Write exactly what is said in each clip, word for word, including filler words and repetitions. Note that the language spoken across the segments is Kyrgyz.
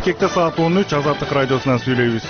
Бишкекте саат он үч, Азаттык радиосунан сүйлөйбүз.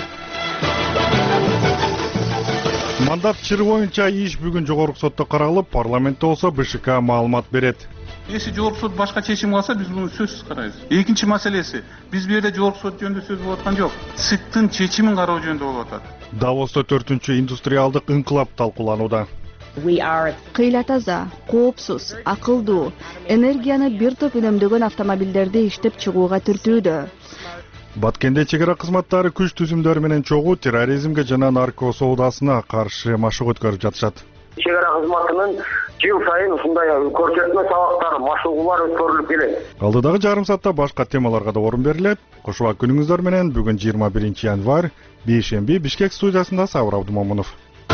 Мандат чыры боюнча иш бүгүн жогорку сотто каралып, парламентте болсо БШК маалымат берет. Если жогорку сот башка чечим алса, биз муну сөзсүз карайбыз. Экинчи маселеси, биз бу жерде жогорку сот жөнүндө сөз болуп аткан жок. ЦИКтын чечимин кароо жөнүндө болуп атат. Давоста төртүнчү индустриалдык инкылап талкууланууда. Кыйла таза, коопсуз, акылдуу, энергияны бир топ үнөмдөгөн автомобилдерди иштеп чыгууга түртүүдө. Баткенде чегара кызматтары күч түзүмдөрү менен чогуу терроризмге жана нарко соодасына каршы машык өткөрүп жатышат. Чегара кызматынын жыл сайын ушундай көрсөтмө сабактары, машыгуулар өткөрүлүп келет. Алдыдагы жарым саатта башка темаларга да орун берилет. Кошулак күнүңүздөр менен бүгүн жыйырма биринчи январь, бейшемби, Бишкек студиясында Сабыр Абдумомунов.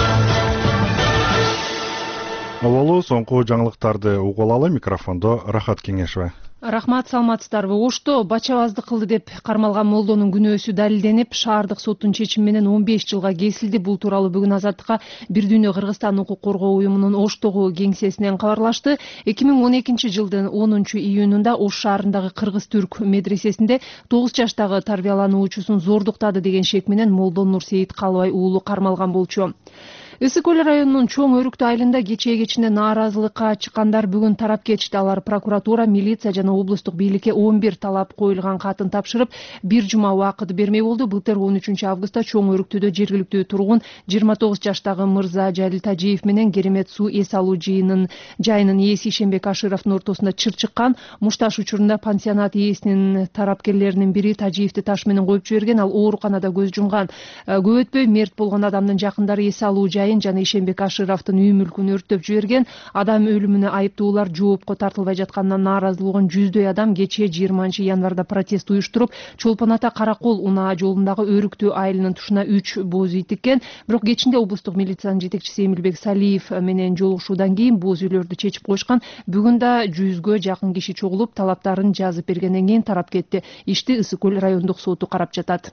Олу соңку жаңылыктарды угулалы, микрофондо Рахат Кеңешева. Рахмат, саламатсыздарбы. Ошто бачабаздык кылды деп кармалган молдонун күнөөсү далилденип, шаардык соттун чечими менен он беш жылга кесилди. Бул тууралуу бүгүн Азаттыкка Бир дүйнө Кыргызстан укук коргоо уюмунун Оштогу кеңсесинен кабарлашты. эки миң он экинчи жылдын онунчу июнунда Ош шаарындагы Кыргыз-Түрк медресесинде тогуз жаштагы тарбиялануучусун зордуктады деген шек менен Молдон Нурсейит Калыбай уулу кармалган болчу. Ысык көл районунун Чоң Өрүктү айылында кечээ кечинде нааразылыкка чыккандар бүгүн тарап кетишти. Алар прокуратура, милиция жана облустук бийликке он бир талап коюлган катын тапшырып, бир жума убакыт бермей болду. Былтыр он үчүнчү августта Чоң Өрүктүдө жергиликтүү тургун жыйырма тогуз жаштагы Мырза Жалил Тажиев менен Керемет суу эс алуу жыйынын жайынын ээси Ишенбек Ашыровдун ортосунда чыр чыккан. Мушташ учурунда пансионат ээсинин тарапкерлеринин бири Тажиевди таш менен коюп жиберген, ал ооруканада көз жумган. Көп өтпөй мерт болгон адамдын жакындары эс алуу жана Ишенбек Ашыровдун үй мүлкүн өрттөп жиберген. Адам өлүмүнө айыптуулар жоопко тартылбай жатканынан нааразылыгын жүздөй адам кечээ жыйырманчы январда протест уюштуруп, Чолпон ата Каракол унаа жолундагы Өрүктү айылынын тушуна үч боз үй тиккен. Бирок кечинде облустук милициянын жетекчиси Эмилбек Салиев менен жолугушуудан кийин боз үйлөрдү чечип коюшкан. Бүгүн да жүзгө жакын киши чогулуп, талаптарын жазып бергенден кийин тарап кетти. Ишти Ысык көл райондук соту карап жатат.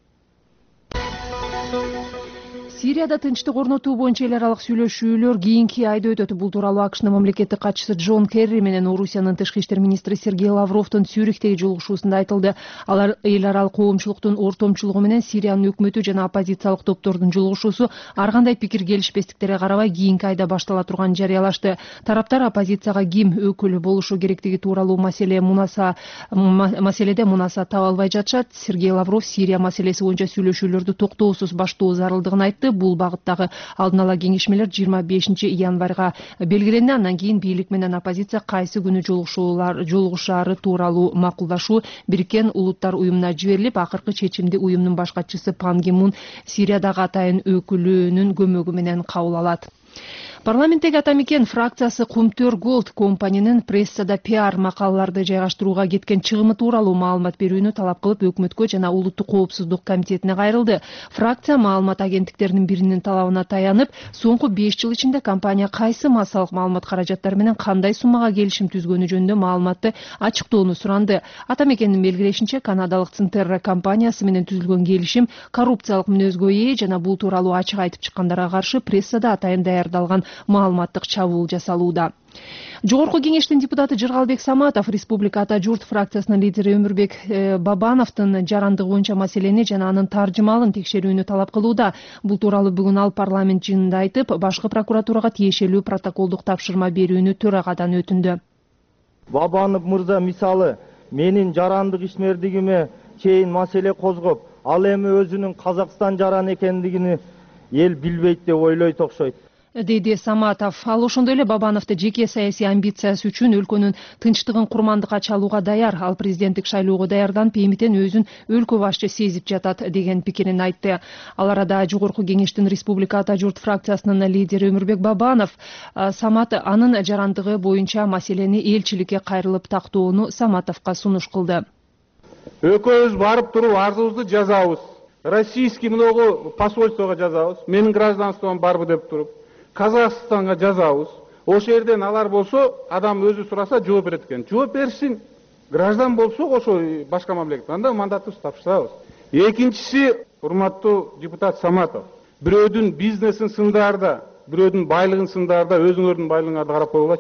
Сирияда тынчтык орнотуу боюнча эл аралык сүйлөшүүлөр кийинки айда өтөт. Бул тууралуу АКШнын мамлекеттик катчысы Джон Керри менен Орусиянын тышкы иштер министри Сергей Лавровдун Цюрихтеги жолугушуусунда айтылды. Алар эл аралык коомчулуктун ортомчулугу менен Сириянын өкмөтү жана оппозициялык топтордун жолугушуусу ар кандай пикир келишпестиктерге карабай кийинки айда баштала турганын жарыялашты. Тараптар оппозицияга ким өкүл болушу керектиги тууралуу маселе мунаса маселеде мунаса таба албай жатышат. Сергей Лавров Сирия маселеси боюнча сүйлөшүүлөрдү токтоосуз баштоо зарылдыгын айтты. Бул багыттагы алдын ала кеңешмелер жыйырма бешинчи январга белгиленди. Андан кийин бийлик менен оппозиция кайсы күнү жолугушуулар жолугушаары тууралуу макулдашуу Бириккен Улуттар уюмуна жиберилип, акыркы чечимди уюмдун баш катчысы Пан Ги Мун Сириядагы атайын өкүлүнүн көмөгү менен кабыл алат. Парламенттеги Атамекен фракциясы Кумтөр Голд компаниянын прессада пиар макалаларды жайгаштырууга кеткен чыгымы тууралуу маалымат берүүнү талап кылып өкмөткө жана Улуттук коопсуздук комитетине кайрылды. Фракция маалымат агенттиктеринин биринин талабына таянып, соңку беш жыл ичинде компания кайсы массалык маалымат каражаттары менен кандай суммага келишим түзгөнү жөнүндө маалыматты ачыктоону суранды. Атамекендин белгилешинче, канадалык Центерра компаниясы менен түзүлгөн келишим коррупциялык мүнөзгө ээ жана бул тууралуу ачык айтып чыккандарга каршы прессада атайын даярдалган маалыматтык чабуул жасалууда. Жогорку кеңештин депутаты Жыргалбек Саматов Республика Ата журт фракциясынын лидери Өмүрбек Бабановдун жарандыгы боюнча маселени жана анын таржымалын текшерүүнү талап кылууда. Бул тууралуу бүгүн ал парламент жыйынында айтып, башкы прокуратурага тиешелүү протоколдук тапшырма берүүнү төрагадан өтүндү. Бабанов мырза мисалы менин жарандык ишмердигиме чейин маселе козгоп, ал эми өзүнүн Казакстан жаран экендигини эл билбейт деп ойлойт окшойт, деди Саматов. Ал ошондой эле Бабановду жеке саясий амбициясы үчүн өлкөнүн тынчтыгын курмандыкка чалууга даяр, ал президенттик шайлоого даярданып, эмитен өзүн өлкө башчы сезип жатат деген пикирин айтты. Ал арада жогорку кеңештин Республика Ата журт фракциясынын лидери Өмүрбек Бабанов Самат анын жарандыгы боюнча маселени элчиликке кайрылып тактоону Саматовго сунуш кылды. Экөөбүз барып туруп арызыбызды жазабыз. Российский многу посольствого жазабыз. Менин гражданством барбы деп туруп. Казакстанга жазабыз. Ошол жерден алар болсо, адам өзү сураса жооп берет экен. Жооп берсин. Граждан болсок ошо башка мамлекет. Анда мандатыбызды тапшырабыз. Экинчиси, урматтуу депутат Саматов, бирөөдүн бизнесин сындаарда, бирөөдүн байлыгын сындаарда өзүңөрдүн байлыгыңарды карап койгулачы.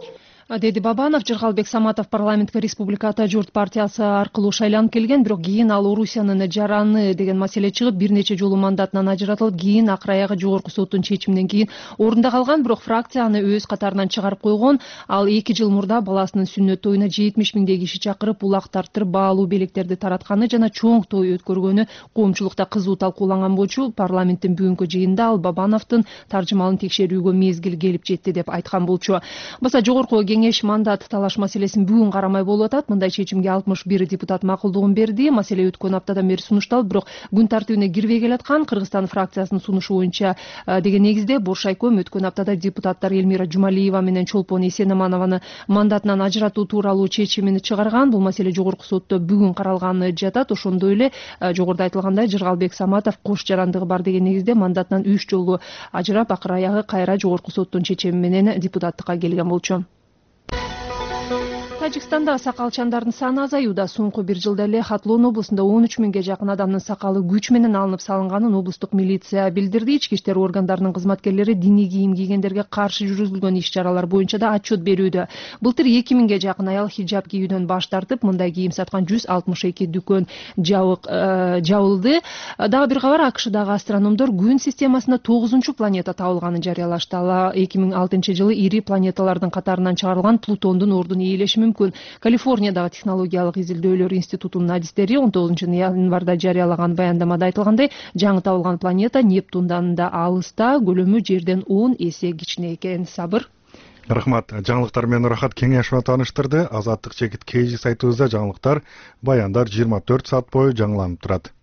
деди Бабанов. Жыргалбек Саматов парламентке Республика Ата журт партиясы аркылуу шайланып келген, бирок кийин ал Орусиянын жараны деген маселе чыгып, бир нече жолу мандатынан ажыратылып, кийин акыр аягы жогорку соттун чечиминен кийин орунда калган, бирок фракция аны өз катарынан чыгарып койгон. Ал эки жыл мурда баласынын сүннөт тоюна жетимиш миңдей киши чакырып, улак тартырып, баалуу белектерди таратканы жана чоң той өткөргөнү коомчулукта кызуу талкууланган болчу. Парламенттин бүгүнкү жыйынында ал Бабановдун таржымалын текшерүүгө мезгил келип жетти деп айткан болчу. Баса жогорку кеңеш мандат талаш маселесин бүгүн карамай болуп атат. Мындай чечимге алтымыш бир депутат макулдугун берди. Маселе өткөн аптадан бери сунушталып, бирок күн тартибине кирбей келаткан. Кыргызстан фракциясынын сунушу боюнча деген негизде Боршайком өткөн аптада депутаттар Элмира Жумалиева менен Чолпон Эсенаманованы мандатынан ажыратуу тууралуу чечимин чыгарган. Бул маселе жогорку сотто бүгүн каралганы жатат. Ошондой эле жогоруда айтылгандай Жыргалбек Саматов кош жарандыгы бар деген негизде мандатынан үч жолу ажырап, акыр аягы кайра жогорку соттун чечими менен депутаттыкка келген болчу. Тажикстанда сакалчандардын саны азаюуда. Соңку бир жылда эле Хатлон облусунда он үч миңге жакын адамдын сакалы күч менен алынып салынганын облустук милиция билдирди. Ички иштер органдарынын кызматкерлери диний кийим кийгендерге каршы жүргүзүлгөн иш-чаралар боюнча да отчет берүүдө. Былтыр эки миңге жакын аял хиджаб кийүүдөн баш тартып, мындай кийим саткан жүз алтымыш эки дүкөн жабылды. Дагы бир кабар, АКШдагы астрономдор күн системасында тогузунчу планета табылганын жарыялашты. Ал эки миң алтынчы жылы ири планеталардын катарынан чыгарылган Плутондун ордуна ээлеши мүмкүн. Калифорниядагы технологиялык изилдөөлөр институтунун адистери он тогузунчу январда жарыялаган баяндамада айтылгандай, жаңы табылган планета Нептундан да алыста, көлөмү жерден он эсе кичине экен. Сабыр. Рахмат. Жаңылыктар менен Рахат кеңешме тааныштырды. Азаттык чекит Кейжи сайтыбызда жаңылыктар, баяндар жыйырма төрт саат бою жаңыланып турат.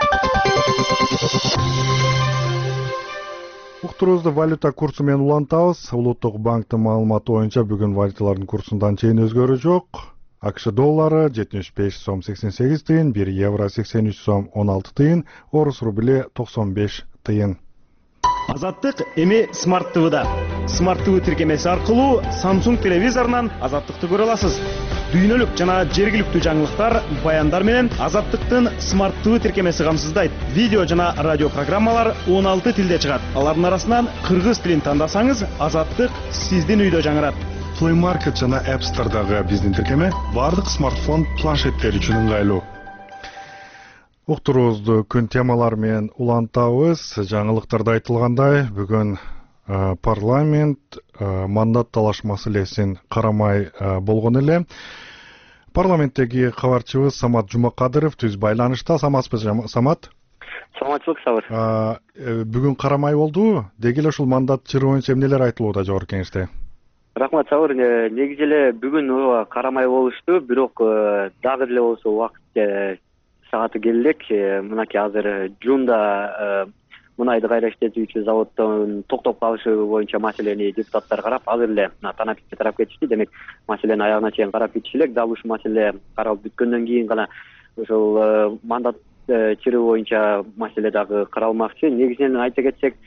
Уктурубузду валюта курсу менен улантабыз. Улуттук банктын маалыматы боюнча бүгүн валюталардын курсундан чейин өзгөрүү жок. АКШ доллары жетимиш беш сом сексен сегиз тыйын, бир евро сексен үч сом он алты тыйын, орус рубли токсон беш тыйын. Азаттык эми Смарт ТВда. Смарт ТВ тиркемеси аркылуу Samsung телевизорунан Азаттыкты көрө аласыз. Дүйнөлүк жана жергиликтүү жаңылыктар, баяндар менен Азаттыктын Смарт ТВ тиркемеси камсыздайт. Видео жана радио программалар он алты тилде чыгат. Алардын арасынан кыргыз тилин тандасаңыз, Азаттык сиздин үйдө жаңырат. Play Market жана App Store'дагы биздин тиркеме бардык смартфон планшеттер үчүн ыңгайлуу. Уктурубузду күн темалары менен улантабыз. Жаңылыктарда айтылгандай, бүгүн парламент мандат талаш маселесин карамай болгон эле. Парламенттеги кабарчыбыз Самат Жумакадыров түз байланышта. Саматпы, Самат? Саламатчылык, Сабыр. Бүгүн карамай болдубу? Деги эле ушул мандат чыры боюнча эмнелер айтылууда жогорку кеңеште? Рахмат, Сабыр. Негизи эле бүгүн карамай болушту, бирок дагы деле болсо убакыт сааты келдик. Мынакей азыр Жунда мунайды кайра иштетүүчү заводдон токтоп калышы боюнча маселени депутаттар карап, азыр эле Танапикке тарап кетишти. Демек, маселени аягына чейин карап кетиши элек. Дал ушул маселе каралып бүткөндөн кийин гана ошол мандат чыры боюнча маселе дагы каралмакчы. Негизинен айта кетсек,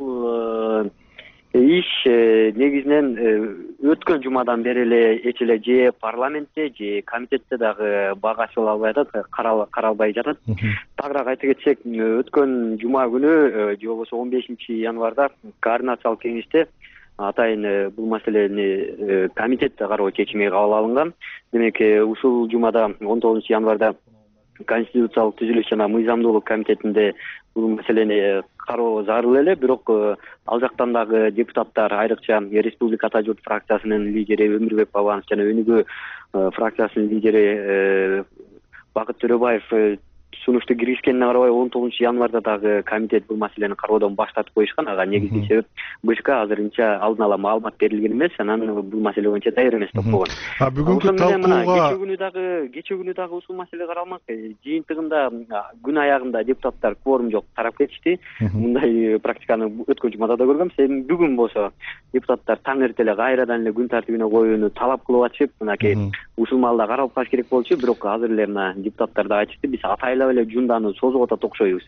бул иш негизинен өткөн жумадан бери эле эч эле же парламентте, же комитетте дагы бага чыга албай атат, каралбай жатат. Тагыраак айта кетсек, өткөн жума күнү, же болбосо он бешинчи январда координациялык кеңеште атайын бул маселени комитетте кароо чечими кабыл алынган. Демек, ушул жумада он тогузунчу январда Конституциялык түзүлүш жана мыйзамдуулук комитетинде бул маселени кароо зарыл эле, бирок ал жактан дагы депутаттар, айрыкча Республика Ата журт фракциясынын лидери Өмүрбек Бабанов жана Өнүгүү фракциясынын лидери Бакыт Төрөбаев сунушту киргизгенине карабай он тогузунчу январда дагы комитет бул маселени кароодон баш тартып коюшкан. Ага негизги себеп БШК азырынча алдын ала маалымат берилген эмес, анан бул маселе боюнча даяр эмес деп койгон. А бүгүнкү талкууга кечээ күнү дагы кечээ күнү дагы ушул маселе каралмак. Жыйынтыгында күн аягында депутаттар кворум жок тарап кетишти. Мындай практиканы өткөн жумада да көргөм. Себеби бүгүн болсо депутаттар таң эрте эле кайрадан эле күн тартибине коюуну талап кылып атышып, мынакей ушул маалда каралып калыш керек болчу, бирок азыр эле мына депутаттар да айтышты, биз атайлап эле жунданы созуп атат окшойбуз.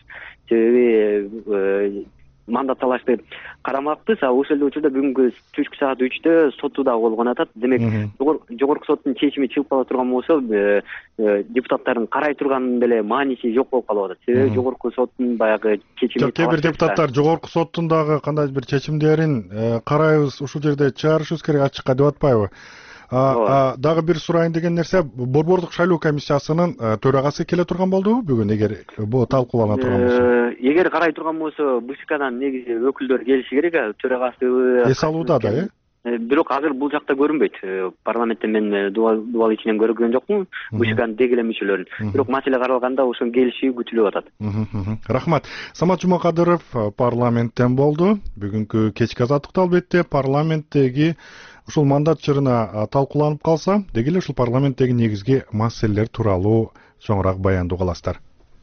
Себеби мандат талашты карамакпыз. А ошол эле учурда бүгүнкү түшкү саат үчтө соту да болгон атат. Демек, жогорку соттун чечими чыгып кала турган болсо, депутаттардын карай турганын деле мааниси жок болуп калып атат. Себеби жогорку соттун баягы чечими. Кээ бир депутаттар жогорку соттун дагы кандайдыр бир чечимдерин карайбыз, ушул жерде чыгарышыбыз керек ачыкка деп атпайбы? Дагы бир сурайын деген нерсе, Борбордук шайлоо комиссиясынын төрагасы келе турган болдубу бүгүн, эгер бул талкуулана турган болсо? Эгер карай турган болсо, БШКдан негизи өкүлдөр келиши керек, төрагасы эс алууда да, э? Бирок азыр бул жакта көрүнбөйт. Парламентте мен дубал ичинен көргөн жокмун, БШКнын деги эле мүчөлөрүн. Бирок маселе каралганда ошонун келиши күтүлүп атат. Рахмат. Самат Жумакадыров парламенттен болду. Бүгүнкү кечки азаттыкта албетте парламенттеги ушул мандат чырына талкууланып калса, деги эле ушул парламенттеги негизги маселелер тууралуу чоңураак баяндоо кыласыздар.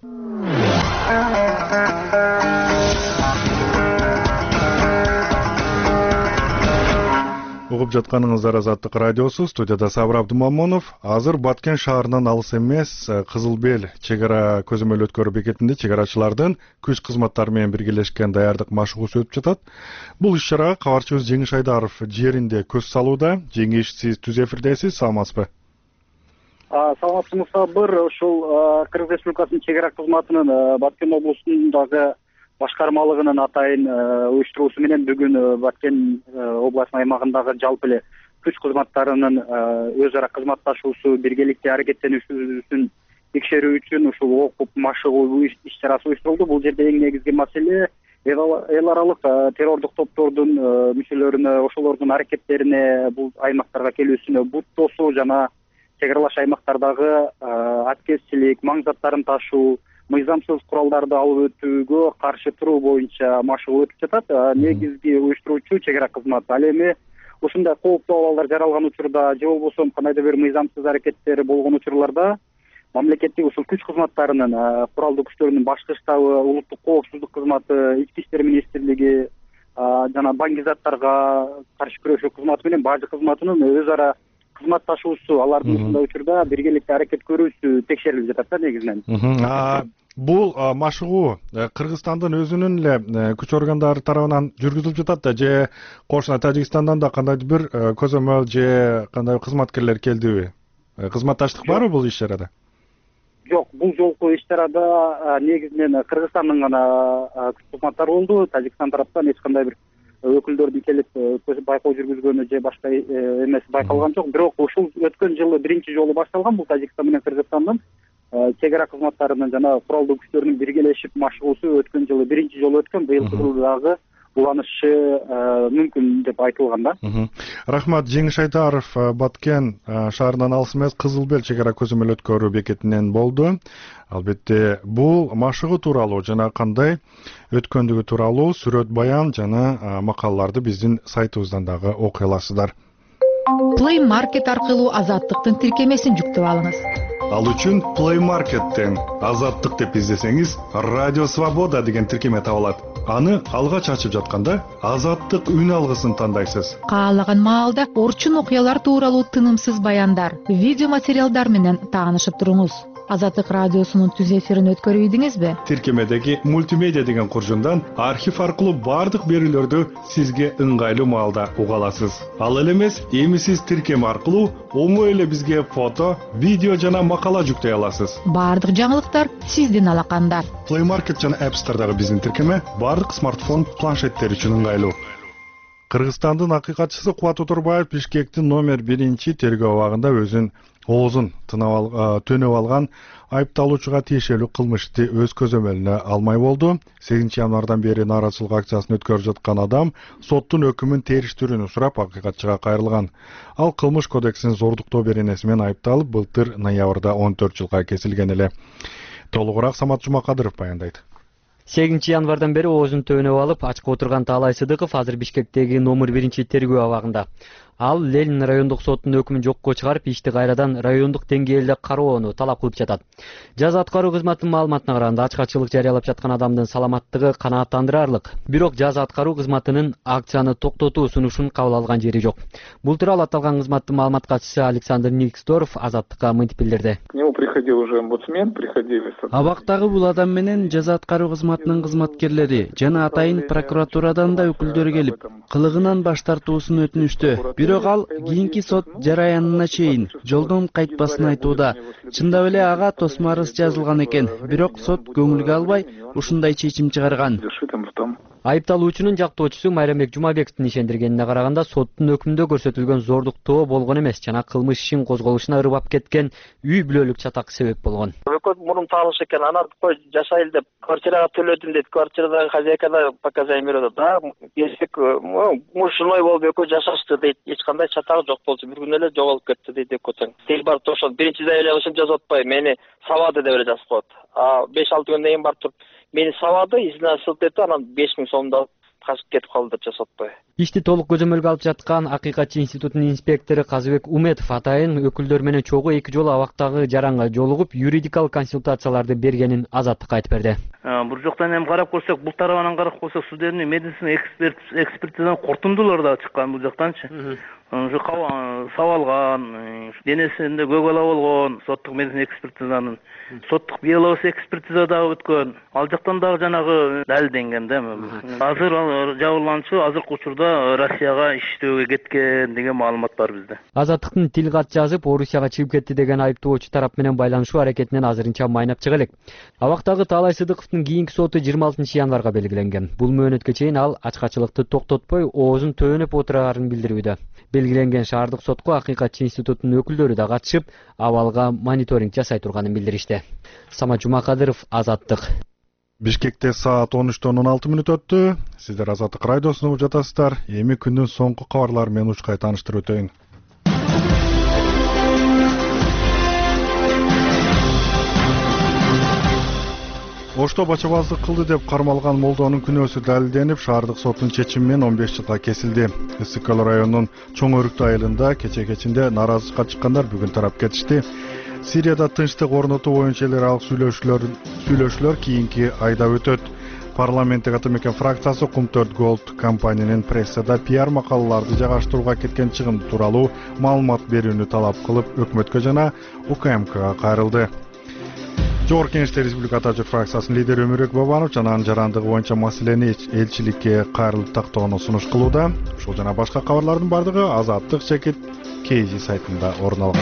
Угуп жатканыңыздар Азаттык радиосу, студияда Сабыр Абдымамонов. Азыр Баткен шаарынан алыс эмес Кызыл Бел чек ара көзөмөл өткөрүү бекетинде чек арачылардын күч кызматтары менен биргелешкен даярдык машыгуусу өтүп жатат. Бул иш-чарага кабарчыбыз Жеңиш Айдаров жеринде көз салууда. Жеңиш, сиз түз эфирдесиз, саламатсызбы? Саламатсызбы Сабыр. Ушул Кыргыз Республикасынын чек ара кызматынын Баткен облусундагы башкармалыгынын атайын уюштуруусу менен бүгүн Баткен областынын аймагындагы жалпы эле күч кызматтарынын өз ара кызматташуусу, биргеликте аракеттенүүсүн текшерүү үчүн ушул окуп машыгуу иш-чарасы уюштурулду. Бул жерде эң негизги маселе эл аралык террордук топтордун мүчөлөрүнө, ошолордун аракеттерине, бул аймактарга келүүсүнө бут тосуу жана чек аралаш аймактардагы аткезчилик, маң заттарын ташуу, мыйзамсыз куралдарды алып өтүүгө каршы туруу боюнча машыгуу өтүп жатат. Негизги уюштуруучу чек ара кызматы. Ал эми ушундай кооптуу абалдар жаралган учурда же болбосо кандайдыр бир мыйзамсыз аракеттери болгон учурларда мамлекеттик ушул күч кызматтарынын, куралдуу күчтөрүнүн башкы штабы, улуттук коопсуздук кызматы, ички иштер министрлиги жана баңгизаттарга каршы күрөшүү кызматы менен бажы кызматынын өз ара кызматташуусу, алардын ушундай учурда биргеликте аракет көрүүсү текшерилип жатат да негизинен. Бул машыгуу Кыргызстандын өзүнүн эле күч органдары тарабынан жүргүзүлүп жатат да, же кошуна Тажикстандан да кандайдыр бир көзөмөл же кандай кызматкерлер келдиби? Кызматташтык барбы бул иш-чарада? Жок, бул жолку иш-чарада негизинен Кыргызстандын гана күч кызматтары болду. Тажикстан тараптан эч кандай бир өкүлдөрдүн келип байкоо жүргүзгөнү же башка эмес байкалган жок. Бирок ушул өткөн жылы биринчи жолу башталган. Бул Тажикстан менен Кыргызстандын чек ара кызматтарынын жана куралдуу күчтөрүнүн биргелешип машыгуусу өткөн жылы биринчи жолу өткөн. Быйылкы жылы дагы уланышы мүмкүн деп айтылган да. Рахмат. Жеңиш Айдаров Баткен шаарынан алыс эмес Кызыл Бел чек ара көзөмөл өткөрүү бекетинен болду. Албетте бул машыгуу тууралуу жана кандай өткөндүгү тууралуу сүрөт баян жана макалаларды биздин сайтыбыздан дагы окуй аласыздар. Play Market аркылуу Азаттыктын тиркемесин жүктөп алыңыз. Ал үчүн Play Market'тен Азаттык деп издесеңиз, Радио Свобода деген тиркеме табылат. Аны алгач ачып жатканда Азаттык үн алгысын тандайсыз. Каалаган маалда орчун окуялар тууралуу тынымсыз баяндар, видео материалдар менен таанышып туруңуз. Азаттык радиосунун түз эфирин өткөрүп ийдиңизби? Тиркемедеги мультимедиа деген куржундан архив аркылуу бардык берүүлөрдү сизге ыңгайлуу маалда уга аласыз. Ал эле эмес, эми сиз тиркеме аркылуу оңой эле бизге фото, видео жана макала жүктөй аласыз. Бардык жаңылыктар сиздин алаканда. Play Market жана App Store'дагы биздин тиркеме бардык смартфон, планшеттер үчүн ыңгайлуу. Кыргызстандын акыйкатчысы Кубат Оторбаев Бишкектин номер биринчи тергөө абагында өзүн оозун төнөп алган айыпталуучуга тиешелүү кылмышты өз көзөмөлүнө алмай болду. сегизинчи январдан бери нааразычылык акциясын өткөрүп жаткан адам соттун өкүмүн териштирүүнү сурап акыйкатчыга кайрылган. Ал кылмыш кодексинин зордуктоо беренеси менен айыпталып, былтыр ноябрда он төрт жылга кесилген эле. Толугураак Самат Жумакадыров баяндайт. сегизинчи январдан бери оозун төнөп алып, ачка отурган Таалай Сыдыков азыр Бишкектеги номер биринчи тергөө абагында. Ал Ленин райондук соттун өкүмүн жокко чыгарып, ишти кайрадан райондук деңгээлде кароону талап кылып жатат. Жаза аткаруу кызматынын маалыматына караганда, ачкачылык жарыялап жаткан адамдын саламаттыгы канааттандырарлык. Бирок жаза аткаруу кызматынын акцияны токтотуу сунушун кабыл алган жери жок. Бул тууралуу аталган кызматтын маалымат катчысы Александр Никсдоров Азаттыкка мынтип билдирди. К нему приходил уже омбудсмен, приходили. Абактагы бул адам менен жаза аткаруу кызматынын кызматкерлери жана атайын прокуратурадан да өкүлдөр келип, кылыгынан баш тартуусун өтүнүштү. Бирок ал кийинки сот жараянына чейин жолдон кайтпасын айтууда. Чындап эле ага тосмо арыз жазылган экен, бирок сот көңүлгө албай ушундай чечим чыгарган. Айыпталуучунун жактоочусу Майрамбек Жумабековдун ишендиргенине караганда соттун өкүмүндө көрсөтүлгөн зордуктоо болгон эмес жана кылмыш ишин козголушуна ырбап кеткен үй бүлөлүк чатак себеп болгон. Өкөт мурун таалыш экен, анан кой жашайлы деп квартирага төлөдүм дейт. Квартирадагы хозяйка да показания берет. Да, эсек мушуной болуп экөө жашашты дейт. Эч кандай чатагы жок болчу. Бир күн эле жоголуп кетти дейт экөөтөн. Тел барып ошол биринчи заявлениесин жазып атпай, мени сабады деп эле жазып коет. А беш алты күндөн кийин барып туруп мени сабады, изина сылтетти, анан беш миң сомду качып кетип калды деп жазып атпай. Ишти толук көзөмөлгө алып жаткан Акыйкатчы институтунун инспектору Казыбек Уметов атайын өкүлдөр менен чогуу эки жолу абактагы жаранга жолугуп, юридикалык консультацияларды бергенин Азаттыкка айтып берди. Бул жактан эми карап көрсөк, бул тарабынан карап көрсөк, судебный медицина экспертизанын корутундулары да чыккан бул жактанчы. Ушу сабалган, денесинде көк ала болгон, соттук медицина экспертизанын, соттук биология экспертиза дагы өткөн. Ал жактан дагы жанагы далилденген да. Азыр жабырлануучу азыркы учурда Россияга иштөөгө кеткен деген маалымат бар бизде. Азаттыктын тил кат жазып, Орусияга чыгып кетти деген айыптоочу тарап менен байланышуу аракетинен азырынча майнап чыга элек. Абактагы Таалай Сыдыковдун кийинки соту жыйырма алтынчы январга белгиленген. Бул мөөнөткө чейин ал ачкачылыкты токтотпой, оозун төөнөп отурарын билдирүүдө. Белгиленген шаардык сотко Акыйкатчы институтунун өкүлдөрү да катышып, абалга мониторинг жасай турганын билдиришти. Самат Жумакадыров, Азаттык. Бишкекте саат он үчтөн он алты мүнөт өттү. Сиздер Азаттык радиосуну угуп жатасыздар. Эми күндүн соңку кабарлары менен учкай тааныштырып өтөйүн. Ошто бачабаздык кылды деп кармалган молдонун күнөөсү далилденип, шаардык соттун чечими менен он беш жылга кесилди. Ысык-Көл районунун Чоң Өрүктүү айылында кече кечинде нааразычылыкка чыккандар бүгүн тарап кетишти. Сирияда тынчтык орнотуу боюнча эл аралык сүйлөшүүлөр сүйлөшүүлөр кийинки айда өтөт. Парламенттик атамекен фракциясы Кум төрт Голд компаниянын прессада пиар макалаларды жайгаштырууга кеткен чыгым тууралуу маалымат берүүнү талап кылып, өкмөткө жана УКМКга кайрылды. Жогорку Кеңеште Республика Ата Жүк фракциясынын лидери Өмүрбек Бабанов жанагынын жарандыгы боюнча маселени элчиликке кайрылып тактоону сунуш кылууда. Ушул жана башка кабарлардын бардыгы Азаттык Чекит Кейжи сайтында орун алган.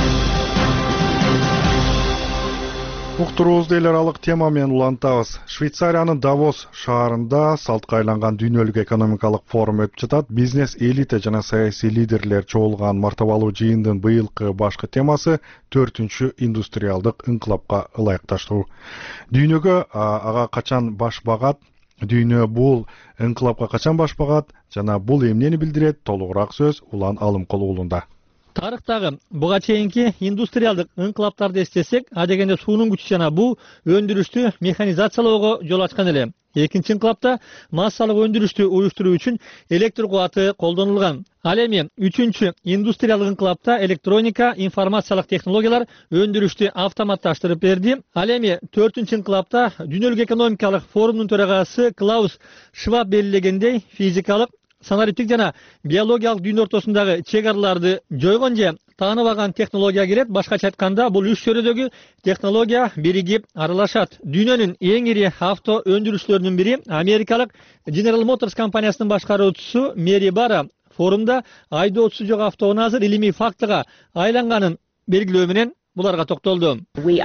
Уктуруубузду эл аралык тема менен улантабыз. Швейцариянын Давос шаарында салтка айланган дүйнөлүк экономикалык форум өтүп жатат. Бизнес элита жана саясий лидерлер чогулган мартабалуу жыйындын быйылкы башкы темасы төртүнчү индустриалдык инкылапка ылайыкташтыруу. Дүйнөгө ага качан баш багат, дүйнө бул инкылапка качан баш багат жана бул эмнени билдирет? Толугураак сөз Улан Алымкул уулунда. Тарыхтагы буга чейинки индустриалдык инкылаптарды эстесек, адегенде суунун күчү жана бул өндүрүштү механизациялоого жол ачкан эле. Экинчи инкылапта массалык өндүрүштү уюштуруу үчүн электр кубаты колдонулган. Ал эми үчүнчү индустриалдык инкылапта электроника, информациялык технологиялар өндүрүштү автоматташтырып берди. Ал эми төртүнчү инкылапта дүйнөлүк экономикалык форумдун төрагасы Клаус Шваб белгилегендей, физикалык, санариптик жана биологиялык дүйнө ортосундагы чек араларды жойгон же таанып алган технология кирет. Башкача айтканда, бул үч чөйрөдөгү технология биригип аралашат. Дүйнөнүн эң ири авто өндүрүүчүлөрүнүн бири америкалык General Motors компаниясынын башкаруучусу Мэри Бара форумда айдоочусу жок автонун азыр илимий фактыга айланганын белгилөө менен буларга токтолду.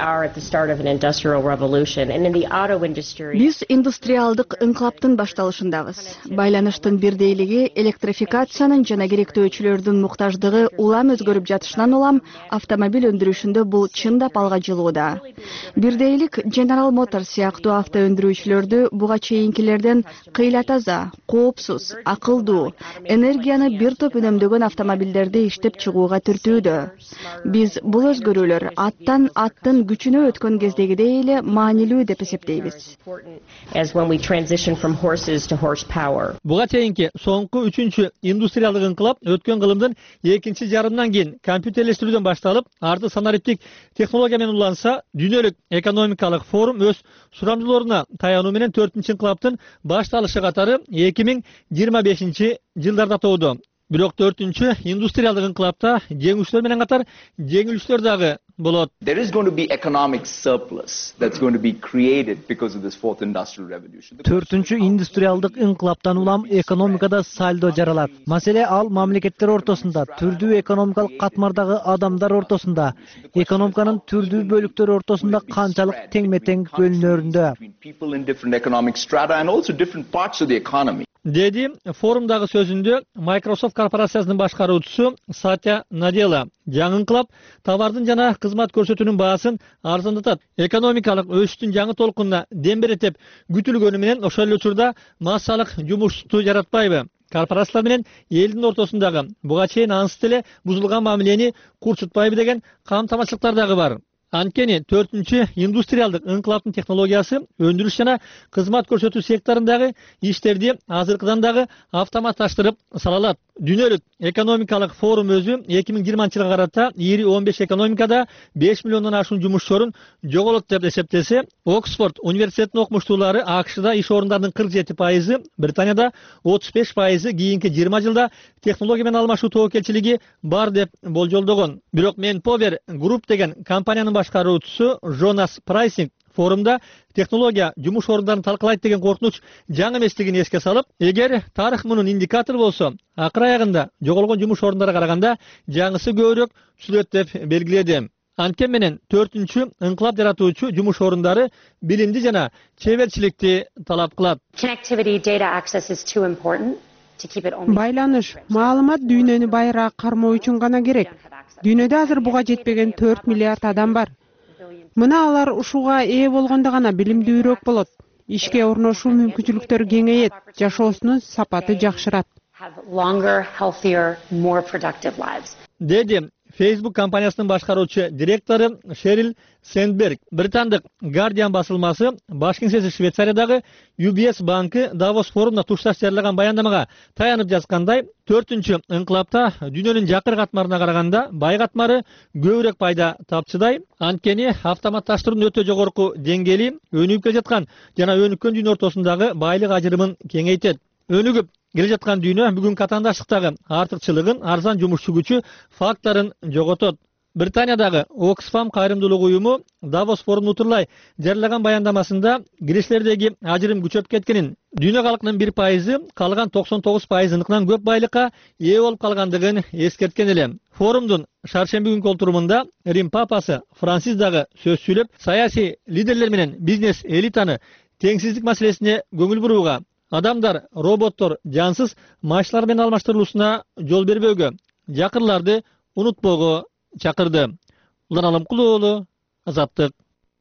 Биз индустриалдык инкылаптын башталышындабыз. Байланыштын бирдейлиги, электрификациянын жана керектөөчүлөрдүн муктаждыгы улам өзгөрүп жатышынан улам автомобиль өндүрүшүндө бул чындап алга жылууда. Бирдейлик General Motors сыяктуу авто өндүрүүчүлөрдү буга чейинкилерден кыйла таза, коопсуз, акылдуу, энергияны бир топ үнөмдөгөн автомобилдерди иштеп чыгууга түртүүдө. Биз бул өзгөрүүлөр аттан аттын күчүнө өткөн кездегидей эле маанилүү деп эсептейбиз. Буга чейинки соңку үчүнчү индустриалдык инкылап өткөн кылымдын экинчи жарымынан кийин компьютерлештирүүдөн башталып, арты санариптик технология менен уланса, дүйнөлүк экономикалык форум өз сурамжылооруна таянуу менен төртүнчү инкылаптын башталышы катары эки миң жыйырма бешинчи жылдарда тоодо. Бирок төртүнчү индустриалдык инкылапта жеңүүчүлөр менен катар жеңилүүчүлөр дагы болот. There is going to be economic surplus that's going to be created because of this fourth industrial revolution. Төртүнчү индустриалдык инкылаптан улам экономикада сальдо жаралат. Маселе ал мамлекеттер ортосунда, түрдүү экономикалык катмардагы адамдар ортосунда, экономиканын түрдүү бөлүктөрү ортосунда канчалык теңме-тең бөлүнөрүндө. People in different economic strata and also different parts of the economy. Деди форумдагы сөзүндө Microsoft корпорациясынын башкаруучусу Сатя Надела. Жаңы инкылап товардын жана кызмат көрсөтүүнүн баасын арзандатат. Экономикалык өсүштүн жаңы толкунуна дем берет деп күтүлгөнү менен ошол эле учурда массалык жумушту жаратпайбы? Корпорациялар менен элдин ортосундагы буга чейин ансыз эле бузулган мамилени курчутпайбы деген камтамашылыктар дагы бар. Анткени төртүнчү индустриалдык инкылаптын технологиясы өндүрүш жана кызмат көрсөтүү секторундагы иштерди азыркыдан дагы автоматташтырып сала алат. Дүйнөлүк экономикалык форум өзү эки миң жыйырманчы жылга карата ири он беш экономикада беш миллиондон ашуун жумушчорун жоголот деп эсептесе, Оксфорд университетинин окумуштуулары АКШда иш орундарынын кырк жети пайызы, Британияда отуз беш пайызы кийинки жыйырма жылда технология менен алмашуу тобокелчилиги бар деп болжолдогон. Бирок Manpower Group деген компаниянын башкаруучусу Жонас Прайсинг форумда технология жумуш орундарын талкалайт деген коркунуч жаңы эместигин эске салып, эгер тарых мунун индикатор болсо, акыр аягында жоголгон жумуш орундары караганда жаңысы көбүрөөк түзүлөт деп белгиледи. Анткени менен төртүнчү инкылап жаратуучу жумуш орундары билимди жана чеберчиликти талап кылат. Байланыш, маалымат дүйнөнү байыраак кармоо үчүн гана керек. Дүйнөдө азыр буга жетпеген төрт миллиард адам бар. Мына алар ушуга ээ болгондо гана билимдүүрөөк болот. Ишке орношуу мүмкүнчүлүктөрү кеңейет, жашоосунун сапаты жакшырат. Деди Facebook компаниясынын башкаруучу директору Шерил Сэндберг. Британдык Guardian басылмасы баш кеңсеси Швейцариядагы ю би эс банкы Давос форумуна тушташ жарыяган баяндамага таянып жазгандай, төртүнчү инкылапта дүйнөнүн жакыр катмарына караганда бай катмары көбүрөөк пайда тапчыдай. Анткени автоматташтыруунун өтө жогорку деңгээли өнүгүп келе жаткан жана өнүккөн дүйнө ортосундагы байлык ажырымын кеңейтет. Өнүгүп келе жаткан дүйнө бүгүн катаандаштыктагы артыкчылыгын, арзан жумушчу күчү факторун жоготот. Британиядагы Oxfam кайрымдуулук уюму Давос форумун утурлай жарыяган баяндамасында кириштердеги ажырым күчөп кеткенин, дүйнө калкынын бир пайызы калган токсон тогуз пайызыныкынан көп байлыкка ээ болуп калгандыгын эскерткен эле. Форумдун шаршемби күнкү олтурумунда Рим папасы Францис дагы сөз сүйлөп, саясий лидерлер менен бизнес элитаны теңсиздик маселесине көңүл бурууга, адамдар, роботтор жансыз машиналар менен алмаштырылуусуна жол бербөөгө, жакырларды унутпоого чакырды. Улан Алымкулуу уулу, Азаттык.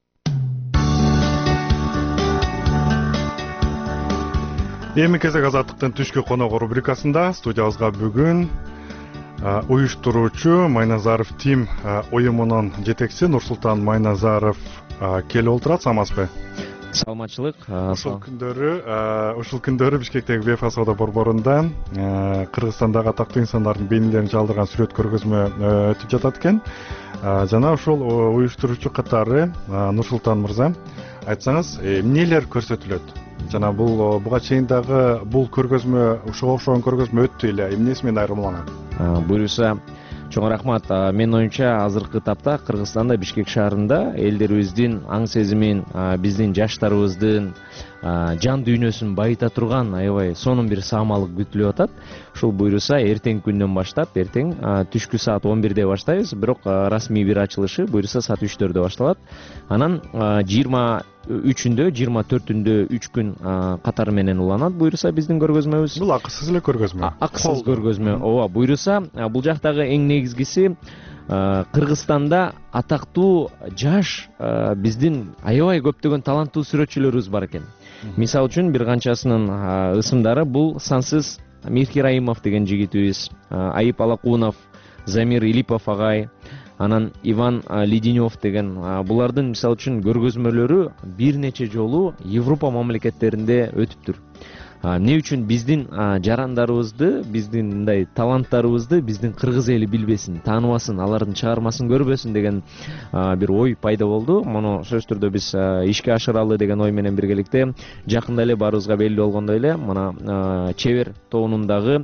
Эми кезек Азаттыктын түшкү коногу рубрикасында студиябызга бүгүн уюштуруучу Майназаров Тим уюмунун жетекчиси Нурсултан Майназаров келип отурат. Саламатсызбы? Саламатчылык. Ушул күндөрү, ушул күндөрү Бишкектеги ВЕФА соода борборунда Кыргызстандагы атактуу инсандардын бейнелерин чалдырган сүрөт көргөзмө өтүп жатат экен. Жана ушул уюштуруучу катары Нурсултан мырза, айтсаңыз, эмнелер көрсөтүлөт? Жана бул буга чейин дагы бул көргөзмө, ушуга окшогон көргөзмө өттү эле. Эмнеси менен айырмаланат? Буюрса, чоң рахмат. Менин оюмча азыркы тапта Кыргызстанда Бишкек шаарында элдерибиздин аң сезимин, биздин жаштарыбыздын жан дүйнөсүн байыта турган аябай сонун бир саамалык күтүлүп атат. Ушул буюрса эртең күндөн баштап, эртең түшкү саат он бирде баштайбыз, бирок расмий бир ачылышы буюрса саат үчтөрдө башталат. Анан жыйырма үчүндө, жыйырма төртүндө үч күн катары менен уланат буюрса биздин көргөзмөбүз. Бул акысыз эле көргөзмө. Акысыз көргөзмө. Ооба, буюрса бул жактагы эң негизгиси Кыргызстанда атактуу жаш биздин аябай көптөгөн таланттуу сүрөтчүлөрүбүз бар экен. Мисалы үчүн бир канчасынын ысымдары бул сансыз Мирки Раимов деген жигитибиз, Айып Алакунов, Замир Илипов агай, анан Иван Леденев деген, булардын мисалы үчүн көргөзмөлөрү бир нече жолу Европа мамлекеттеринде өтүптүр. Эмне үчүн биздин жарандарыбызды, биздин мындай таланттарыбызды биздин кыргыз эли билбесин, тааныбасын, алардын чыгармасын көрбөсүн деген бир ой пайда болду. Муну сөзсүз түрдө биз ишке ашыралы деген ой менен биргеликте жакында эле баарыбызга белгилүү болгондой эле мына Чебер тоонундагы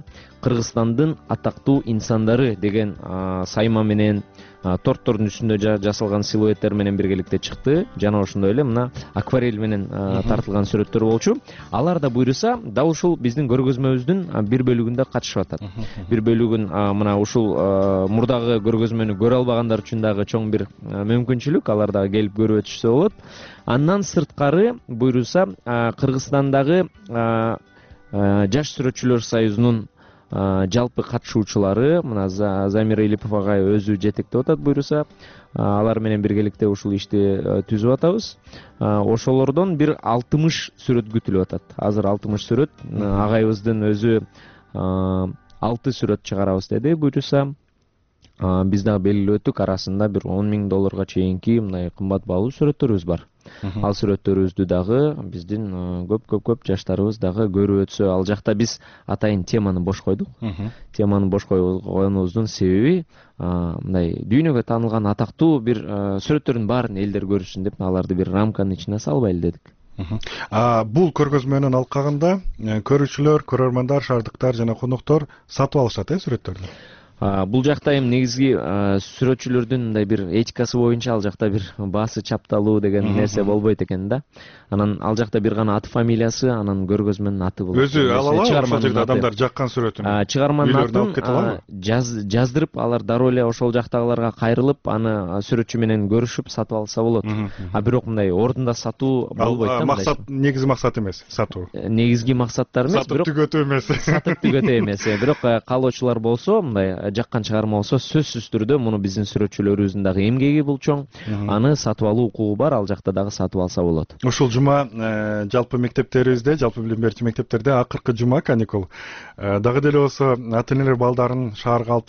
кыргызстандын атактуу инсандары деген сайма менен торттордун үстүндө жасалган силуэттер менен биргеликте чыкты. Жана ошондой эле мына акварель менен тартылган сүрөттөр болчу. Алар да буйруса дал ушул биздин көргөзмөбүздүн бир бөлүгүндө катышып атат. Бир бөлүгүн мына ушул мурдагы көргөзмөнү көрө албагандар үчүн дагы чоң бир мүмкүнчүлүк, алар дагы келип көрүп өтүшсө болот. Андан сырткары буйруса Кыргызстандагы жаш сүрөтчүлөр союзунун жалпы катышуучулары мына Замира Илипов агай өзү жетектеп атат буйруса. Алар менен биргеликте ушул ишти түзүп атабыз. Ошолордон бир алтымыш сүрөт күтүлүп атат. Азыр алтымыш сүрөт. Агайыбыздын өзү алты сүрөт чыгарабыз деди буйруса. Биз дагы белгилеп өттүк, арасында бир он миң долларга чейинки мындай кымбат баалуу сүрөттөрүбүз бар. Ал сүрөттөрүбүздү дагы биздин көп көп көп жаштарыбыз дагы көрүп өтсө, ал жакта биз атайын теманы бош койдук. Теманы бош койгонубуздун себеби мындай дүйнөгө таанылган атактуу бир сүрөттөрдүн баарын элдер көрсүн деп аларды бир рамканын ичине салбайлы дедик. Бул көргөзмөнүн алкагында көрүүчүлөр, көрөрмандар, шаардыктар жана коноктор сатып алышат э сүрөттөрдү. Бул жакта эми негизги сүрөтчүлөрдүн мындай бир этикасы боюнча ал жакта бир баасы чапталуу деген нерсе болбойт экен да. Анан ал жакта бир гана аты фамилиясы, анан көргөзмөнүн аты болот. Өзү ала алабы ошол жерде адамдар жаккан сүрөтүн? Чыгарманын атын жаздырып, алар дароо эле ошол жактагыларга кайрылып, аны сүрөтчү менен көрүшүп сатып алса болот. А бирок мындай ордунда сатуу болбойт да. Максат негизги максат эмес сатуу. Негизги максаттар эмес, бирок сатып түгөтүү эмес. Сатып түгөтүү эмес. Бирок каалоочулар болсо, мындай жаккан чыгарма болсо сөзсүз түрдө муну биздин сүрөтчүлөрүбүздүн дагы эмгеги бул чоң. Аны сатып алуу укугу бар, ал жакта дагы сатып алса болот. Ушул жума жалпы мектептерибизде, жалпы билим берүүчү мектептерде акыркы жума каникул. Дагы деле болсо ата-энелер балдарын шаарга алып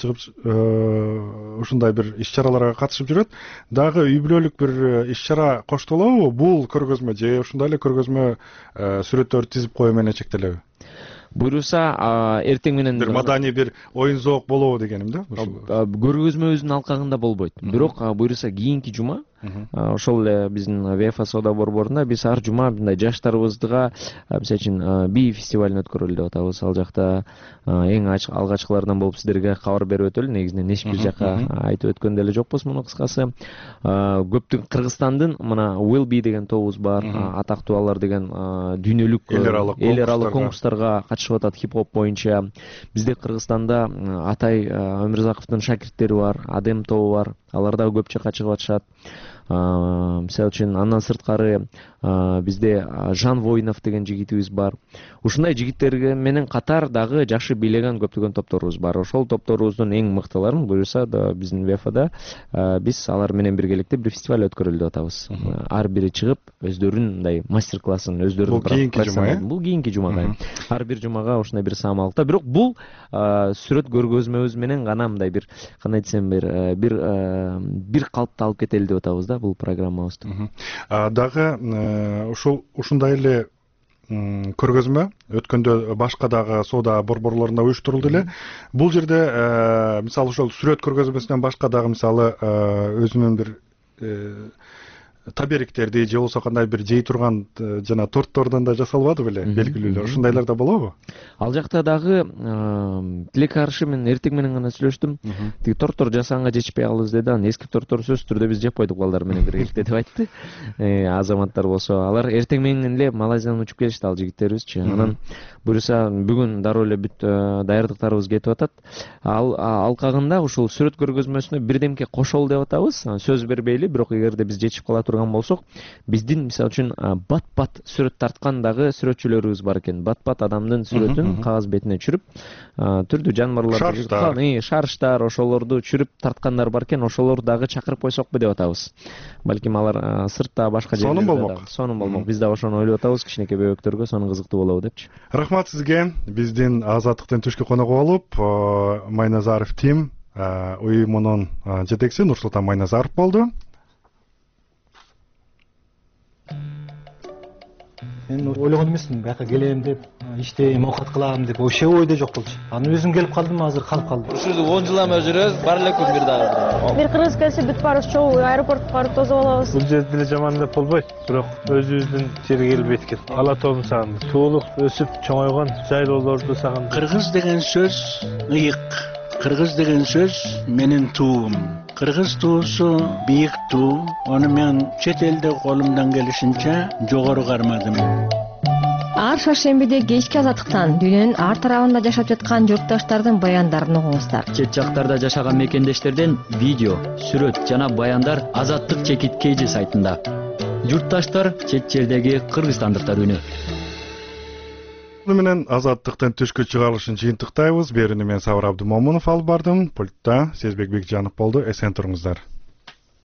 чыгып ушундай бир иш-чараларга катышып жүрөт. Дагы үй бүлөлүк бир иш-чара коштолобу бул көргөзмө же ошондой эле көргөзмө сүрөттөрдү тизип коюу менен чектелеби? Буйруса эртең менен бир маданий бир оюн зоок болобу дегеним да. Көргөзмөбүздүн алкагында болбойт. Бирок буйруса кийинки жума ошол эле биздин ВФ Сода борборунда биз ар жума мындай жаштарыбызга мисалы үчүн би фестивалын өткөрөлү деп атабыз. Ал жакта эң алгачкылардан болуп сиздерге кабар берип өтөлү. Негизинен эч бир жака айтып өткөн деле жокпуз муну кыскасы. Көптүн Кыргызстандын мына Will Be деген тобубуз бар. Атактуу алар деген дүйнөлүк эл аралык конкурстарга катышып атат хип-хоп боюнча. Бизде Кыргызстанда Атай Өмүрзаковдун шакирттери бар, Адем тобу бар. Алар дагы көп жакка чыгып атышат. Мисалы үчүн андан сырткары бизде Жан Воинов деген жигитибиз бар. Ушундай жигиттерге менен катар дагы жакшы бийлеген көптөгөн топторубуз бар. Ошол топторубуздун эң мыктыларын буюрса да биздин ВФда биз алар менен биргеликте бир фестиваль өткөрөлү деп атабыз. Ар бири чыгып өздөрүнүн мындай мастер-классын, өздөрүнүн бул кийинки жума. Бул кийинки жумага. Ар бир жумага ушундай бир самалыкта. Бирок бул сүрөт көргөзмөбүз менен гана мындай бир кандай десем бир бир бир калыпты алып кетели деп атабыз да бул программабызды. Дагы ушул ушундай эле көргөзмө өткөндө башка дагы соода борборлорунда уюштурулду эле. Бул жерде мисалы ошол сүрөт көргөзмөсүнөн башка дагы мисалы өзүнүн бир табериктерди же болбосо кандай бир жей турган жана торттордон да жасалбады беле белгилүүлөр, ушундайлар да болобу? Ал жакта дагы тилек каршы мен эртең менен гана сүйлөштүм. Тиги торттор жасаганга жетишпей калдыбыз деди. Анан эски торттор сөзсүз түрдө биз жеп койдук балдар менен биргеликте деп айтты. Азаматтар болсо алар эртең менен эле Малайзиядан учуп келишти ал жигиттерибизчи. Анан буюрса бүгүн дароо эле бүт даярдыктарыбыз кетип атат. Ал алкагында ушул сүрөт көргөзмөсүнө бирдемке кошолу деп атабыз. Сөз бербейли, бирок эгерде биз жетишип кала турган болсок, биздин мисалы үчүн бат-бат сүрөт тарткан дагы сүрөтчүлөрүбүз бар экен. Бат-бат адамдын сүрөтүн кагаз бетине чүрүп, түрдүү жаныбарларды, шарыштар, ошолорду чүрүп тарткандар бар экен. Ошолорду дагы чакырып койсокпу деп атабыз. Балким алар сыртта башка жерлерде сонун болмок. Сонун болмок. Биз дагы ошону ойлоп атабыз, кичинекей бөбөктөргө сонун кызыктуу болобу депчи. Рахмат сизге. Биздин Азаттыктын түшкү коногу болуп, Майназаров Тим уюмунун жетекчиси Нурсултан Майназаров болду. мен ойлогон эмесмин бияка келем деп, иштейм, оокат кылам деп, ошо ойдо жок болчу. Анан өзүм келип калдым, азыр калып калдым. Ушул жерде он жыл эме жүрөбүз, бар эле күн бир дагы. Бир кыргыз келсе бүт барыбыз чогуу аэропортко барып тосуп алабыз. Бул жерде деле жаман деп болбойт, бирок өзүбүздүн жерге келбейт экен. Ала тоом сагындым. Туулук өсүп чоңойгон жайлоолорду сагындым. Кыргыз деген сөз ыйык. Кыргыз деген сөз менин туум. Кыргыз туусу бийик туу. Аны мен чет элде колумдан келишинче жогору кармадым. Ар шаршембиде кечки азаттыктан дүйнөнүн ар тарабында жашап жаткан журтташтардын баяндарын угуңуздар. Чет жактарда жашаган мекендештерден видео, сүрөт жана баяндар Азаттык чекит кейжи сайтында. Журтташтар чет жердеги кыргызстандыктар үнү. Бул менен Азаттыктын түшкү чыгарылышын жыйынтыктайбыз. Берүүнү мен Сабыр Абдымомунов алып бардым. Пультта Сезбек Бекжанов болду. Эсен туруңуздар.